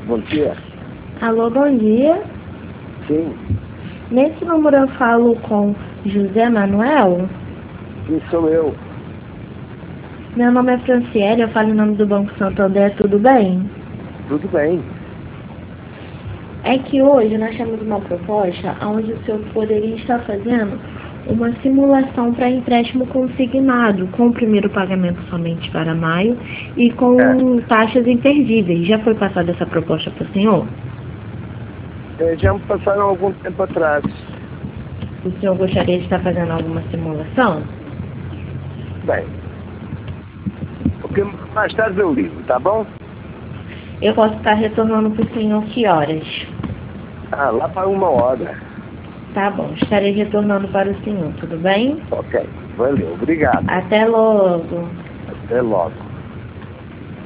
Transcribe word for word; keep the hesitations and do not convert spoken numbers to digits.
Bom dia. Alô, bom dia. Sim. Nesse número eu falo com José Manuel. Sim, sou eu. Meu nome é Franciele, eu falo em nome do Banco Santander, tudo bem? Tudo bem. É que hoje nós temos uma proposta onde o senhor poderia estar fazendo uma simulação para empréstimo consignado, com o primeiro pagamento somente para maio e com É. taxas imperdíveis. Já foi passada essa proposta para o senhor? É, já me passaram algum tempo atrás. O senhor gostaria de estar fazendo alguma simulação? Bem. Porque mais tarde eu ligo, tá bom? Eu posso estar retornando para o senhor que horas? Ah, lá para uma hora. Tá bom, estarei retornando para o senhor, tudo bem? Ok. Valeu. Obrigado. Até logo. Até logo.